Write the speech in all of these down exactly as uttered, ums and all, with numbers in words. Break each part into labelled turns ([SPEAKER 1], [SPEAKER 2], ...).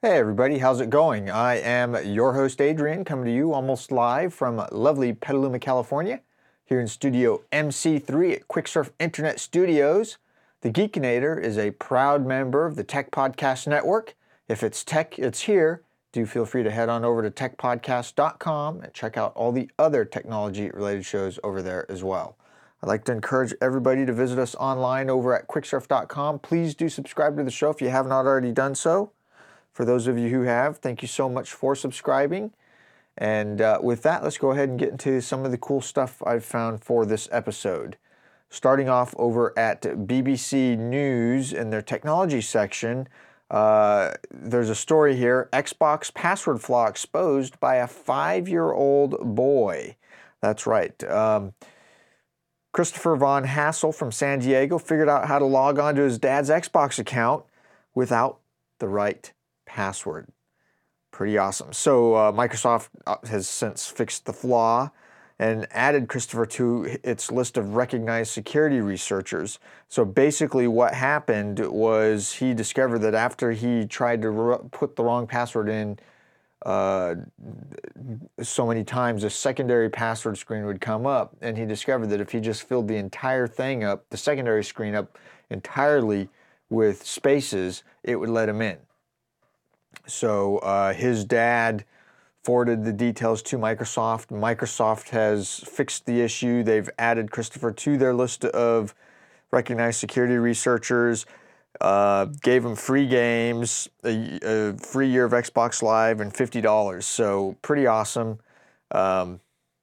[SPEAKER 1] Hey everybody, how's it going? I am your host Adrian, coming to you almost live from lovely Petaluma, California, here in Studio M C three at Quicksurf Internet Studios. The Geekinator is a proud member of the Tech Podcast Network. If it's tech, it's here. Do feel free to head on over to tech podcast dot com and check out all the other technology-related shows over there as well. I'd like to encourage everybody to visit us online over at quicksurf dot com. Please do subscribe to the show if you have not already done so. For those of you who have, thank you so much for subscribing. And uh, with that, let's go ahead and get into some of the cool stuff I've found for this episode. Starting off over at B B C News in their technology section, uh, there's a story here, Xbox password flaw exposed by a five-year-old boy. That's right. Um, Christopher Von Hassel from San Diego figured out how to log on to his dad's Xbox account without the right password. Pretty awesome. So uh, Microsoft has since fixed the flaw and added Christopher to its list of recognized security researchers. So basically what happened was he discovered that after he tried to put the wrong password in uh, so many times, a secondary password screen would come up, and he discovered that if he just filled the entire thing up, the secondary screen up entirely with spaces, it would let him in. So uh, his dad forwarded the details to Microsoft. Microsoft has fixed the issue. They've added Christopher to their list of recognized security researchers, uh, gave him free games, a, a free year of Xbox Live, and fifty dollars. So pretty awesome. Um,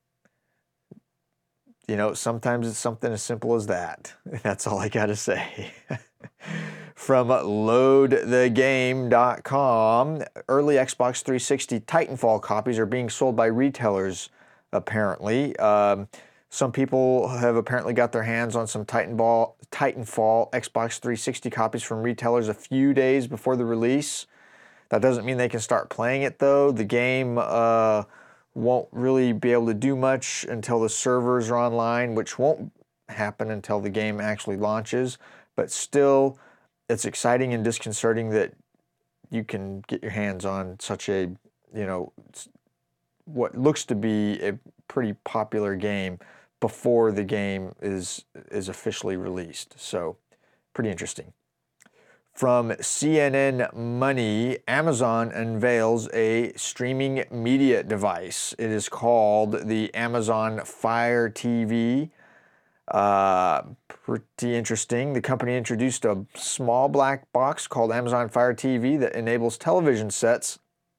[SPEAKER 1] you know, sometimes it's something as simple as that. That's all I got to say. From load the game dot com, early Xbox three sixty Titanfall copies are being sold by retailers, apparently. Um, some people have apparently got their hands on some Titanfall, Titanfall Xbox three sixty copies from retailers a few days before the release. That doesn't mean they can start playing it, though. The game uh, won't really be able to do much until the servers are online, which won't happen until the game actually launches. But still, it's exciting and disconcerting that you can get your hands on such a, you know, what looks to be a pretty popular game before the game is is officially released. So, pretty interesting. From C N N Money, Amazon unveils a streaming media device. It is called the Amazon Fire T V. Uh, pretty interesting. The company introduced a small black box called Amazon Fire T V that enables television sets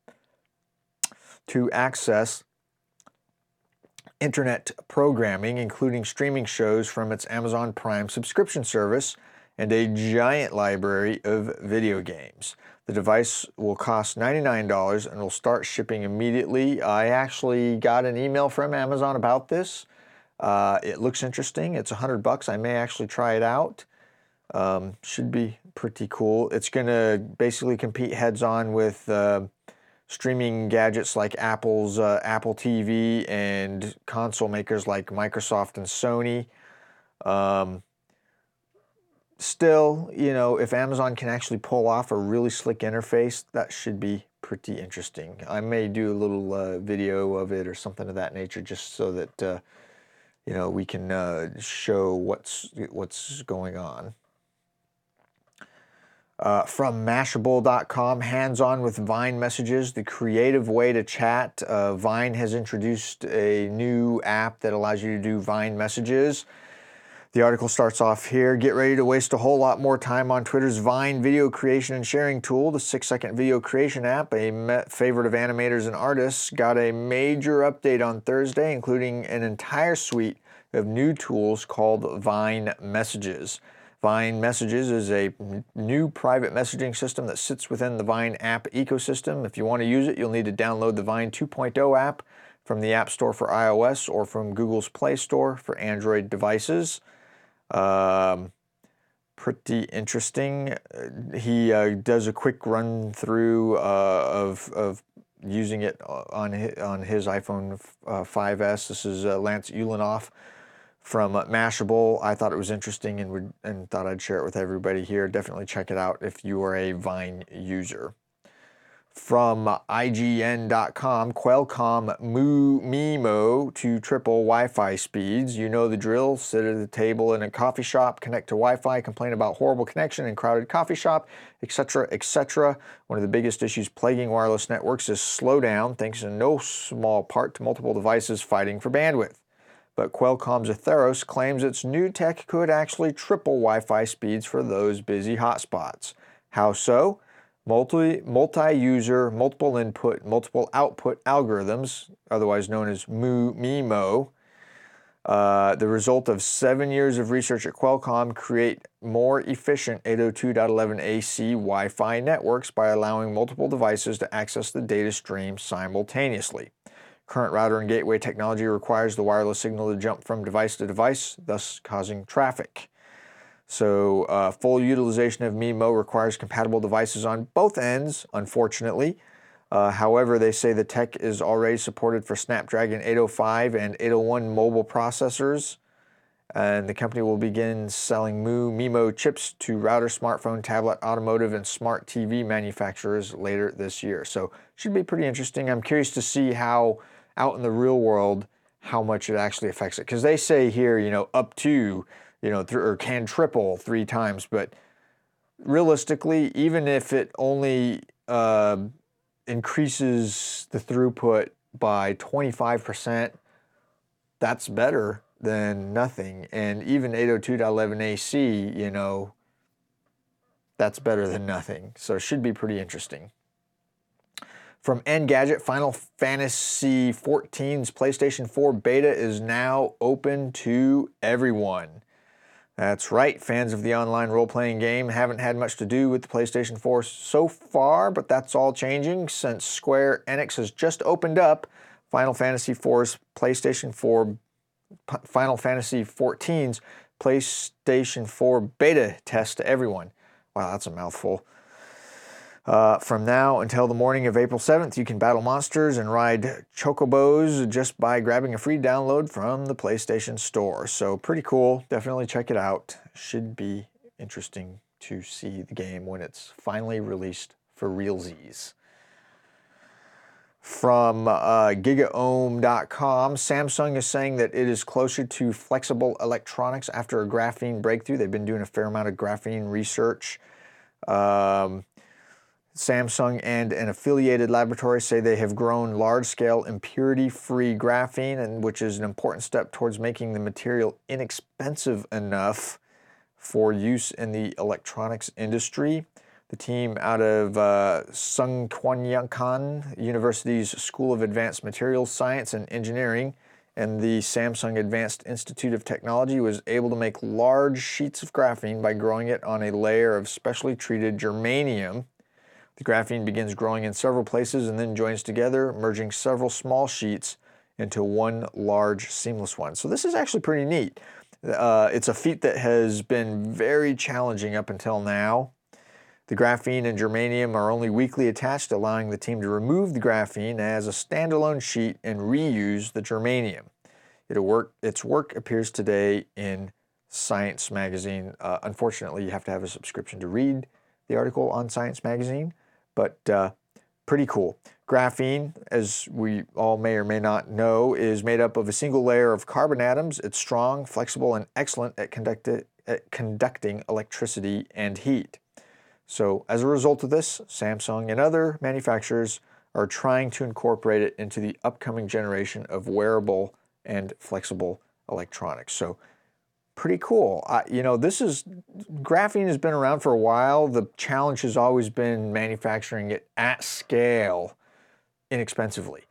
[SPEAKER 1] to access internet programming, including streaming shows from its Amazon Prime subscription service and a giant library of video games. The device will cost ninety-nine dollars and will start shipping immediately. I actually got an email from Amazon about this. Uh, it looks interesting. It's a hundred bucks. I may actually try it out. Um, should be pretty cool. It's going to basically compete heads-on with uh, streaming gadgets like Apple's uh, Apple T V and console makers like Microsoft and Sony. Um, still, you know, if Amazon can actually pull off a really slick interface, that should be pretty interesting. I may do a little uh, video of it or something of that nature, just so that uh, you know, we can uh, show what's what's going on. Uh, from Mashable dot com, hands-on with Vine messages, the creative way to chat. Uh, Vine has introduced a new app that allows you to do Vine messages. The article starts off here. Get ready to waste a whole lot more time on Twitter's Vine video creation and sharing tool. The six-second video creation app, a favorite of animators and artists, got a major update on Thursday, including an entire suite of new tools called Vine Messages. Vine Messages is a new private messaging system that sits within the Vine app ecosystem. If you want to use it, you'll need to download the Vine two point oh app from the App Store for iOS or from Google's Play Store for Android devices. Um, pretty interesting. He uh, does a quick run through uh, of of using it on his, on his iPhone uh, five S. This is uh, Lance Ulanoff from uh, Mashable. I thought it was interesting and would and thought I'd share it with everybody here. Definitely check it out if you are a Vine user. From I G N dot com, Qualcomm MIMO to triple Wi-Fi speeds. You know the drill. Sit at a table in a coffee shop, connect to Wi-Fi, complain about horrible connection in crowded coffee shop, et cetera, et cetera. One of the biggest issues plaguing wireless networks is slowdown, thanks in no small part to multiple devices fighting for bandwidth. But Qualcomm's Atheros claims its new tech could actually triple Wi-Fi speeds for those busy hotspots. How so? Multi, multi-user, multiple input, multiple output algorithms, otherwise known as MIMO, uh, the result of seven years of research at Qualcomm, create more efficient eight oh two dot eleven A C Wi-Fi networks by allowing multiple devices to access the data stream simultaneously. Current router and gateway technology requires the wireless signal to jump from device to device, thus causing traffic. So uh, full utilization of MIMO requires compatible devices on both ends, unfortunately. Uh, however, they say the tech is already supported for Snapdragon eight oh five and eight oh one mobile processors, and the company will begin selling MIMO chips to router, smartphone, tablet, automotive, and smart T V manufacturers later this year. So should be pretty interesting. I'm curious to see how, out in the real world, how much it actually affects it. Because they say here, you know, up to, you know, th- or can triple three times, but realistically, even if it only uh, increases the throughput by twenty-five percent, that's better than nothing. And even eight oh two dot eleven A C, you know, that's better than nothing. So it should be pretty interesting. From Engadget, Final Fantasy fourteen's PlayStation four beta is now open to everyone. That's right, fans of the online role-playing game haven't had much to do with the PlayStation four so far, but that's all changing since Square Enix has just opened up Final Fantasy four's PlayStation four, Final Fantasy fourteen's PlayStation four beta test to everyone. Wow, that's a mouthful. Uh, from now until the morning of April seventh, you can battle monsters and ride chocobos just by grabbing a free download from the PlayStation Store. So pretty cool. Definitely check it out. Should be interesting to see the game when it's finally released for realsies. From uh, Giga Ohm dot com, Samsung is saying that it is closer to flexible electronics after a graphene breakthrough. They've been doing a fair amount of graphene research. Um, Samsung and an affiliated laboratory say they have grown large-scale impurity-free graphene, and which is an important step towards making the material inexpensive enough for use in the electronics industry. The team out of uh, Sungkyunkwan University's School of Advanced Materials Science and Engineering and the Samsung Advanced Institute of Technology was able to make large sheets of graphene by growing it on a layer of specially treated germanium. The graphene begins growing in several places and then joins together, merging several small sheets into one large seamless one. So this is actually pretty neat. Uh, it's a feat that has been very challenging up until now. The graphene and germanium are only weakly attached, allowing the team to remove the graphene as a standalone sheet and reuse the germanium. It'll work, its work appears today in Science Magazine. Uh, unfortunately, you have to have a subscription to read the article on Science Magazine. But uh, pretty cool. Graphene, as we all may or may not know, is made up of a single layer of carbon atoms. It's strong, flexible, and excellent at, conduct- at conducting electricity and heat. So as a result of this, Samsung and other manufacturers are trying to incorporate it into the upcoming generation of wearable and flexible electronics. So pretty cool. Uh, you know, this is, graphene has been around for a while. The challenge has always been manufacturing it at scale inexpensively.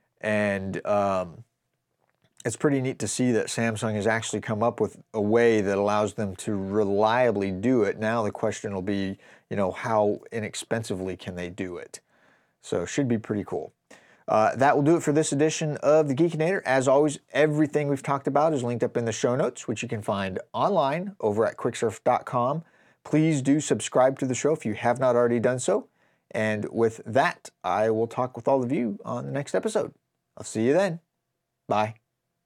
[SPEAKER 1] And um, it's pretty neat to see that Samsung has actually come up with a way that allows them to reliably do it. Now the question will be, you know, how inexpensively can they do it? So it should be pretty cool. Uh, that will do it for this edition of the Geekinator. As always, everything we've talked about is linked up in the show notes, which you can find online over at quicksurf dot com. Please do subscribe to the show if you have not already done so. And with that, I will talk with all of you on the next episode. I'll see you then. Bye.